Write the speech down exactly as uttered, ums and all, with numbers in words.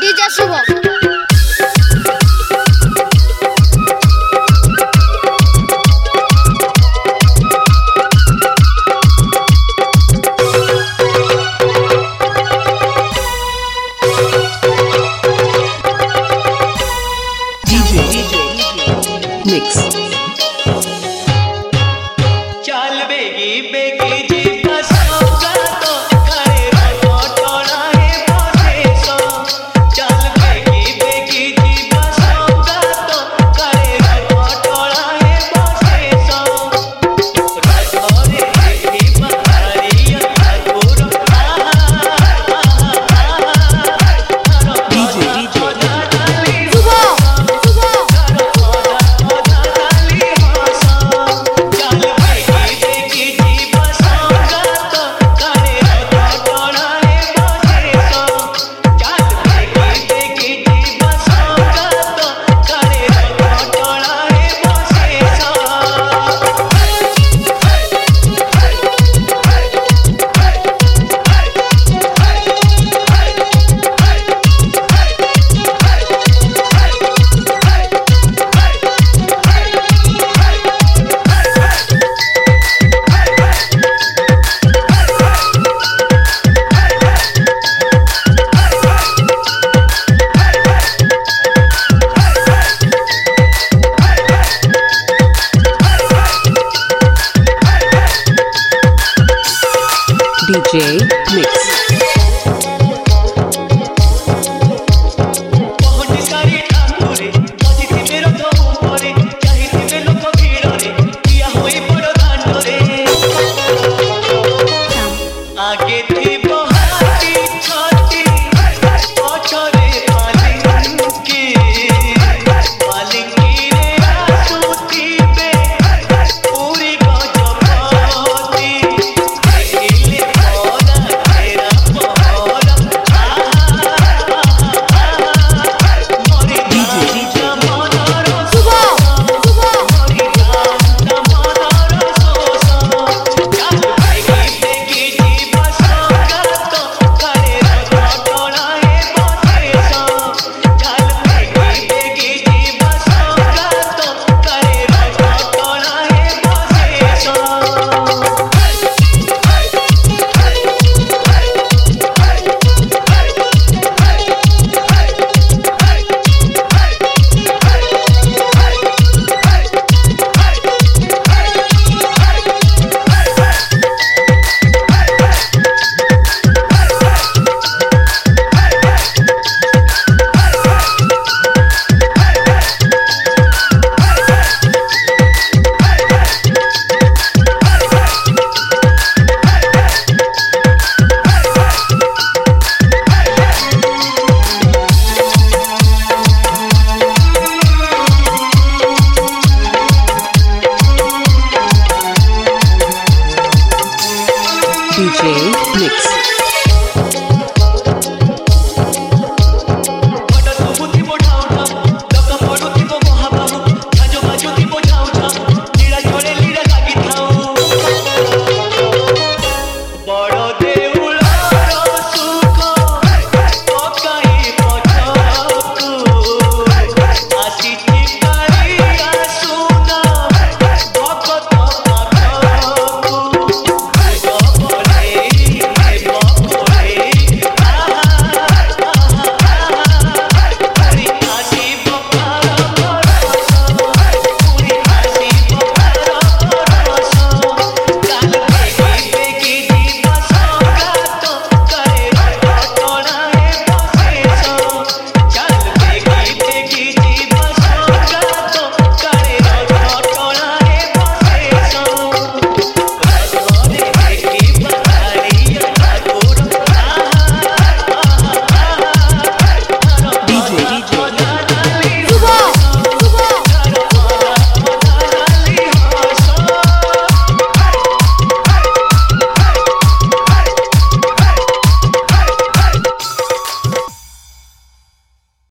DJ शुभ Mix. चल बेगी बेगी जी बसोगा तो करे रो टोला है बसे सो चल बेगी बेगी जी बसोगा तो करे रो टोला है बसे सो रसोरे की बहारिया Thakur DJ DJ D J Mix. आगे थी बहाती छाती पछरे पालिंकी पालिंकी रे आसुती बे पूरी गजपति देखिले मोरा तेरा मोरा मोरी डीजे मनर शुभ शुभ मोरी गाना मनर सोसा चल बेगी बेगी जी बसोगा तो करे रो टोला है बसे सो चल बेगी बेगी जी बसोगा तो करे रो टोला है बसे सो D J Mix.